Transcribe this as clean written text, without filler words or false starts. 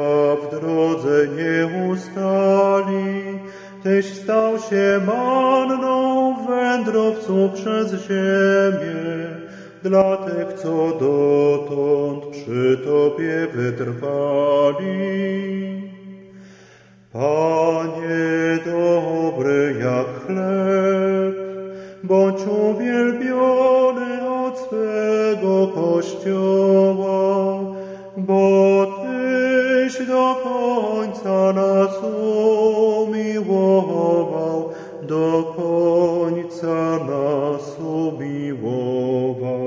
w drodze nie ustali, Tyś stał się manną wędrowców przez ziemię, dla tych, co dotąd przy Tobie wytrwali. Panie dobry jak chleb, bądź uwielbiony od swego Kościoła, bo Tyś do końca nas umiłował, do końca nas umiłował.